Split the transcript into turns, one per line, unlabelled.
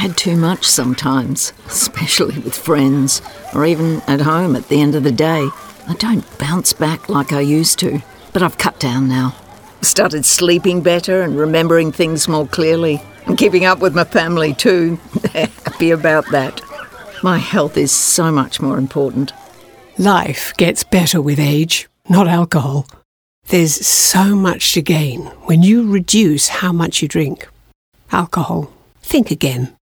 had too much sometimes, especially with friends, or even at home at the end of the day. I don't bounce back like I used to, but I've cut down now. Started sleeping better and remembering things more clearly. And keeping up with my family too. They're happy about that. My health is so much more important.
Life gets better with age, not alcohol. There's so much to gain when you reduce how much you drink. Alcohol. Think again.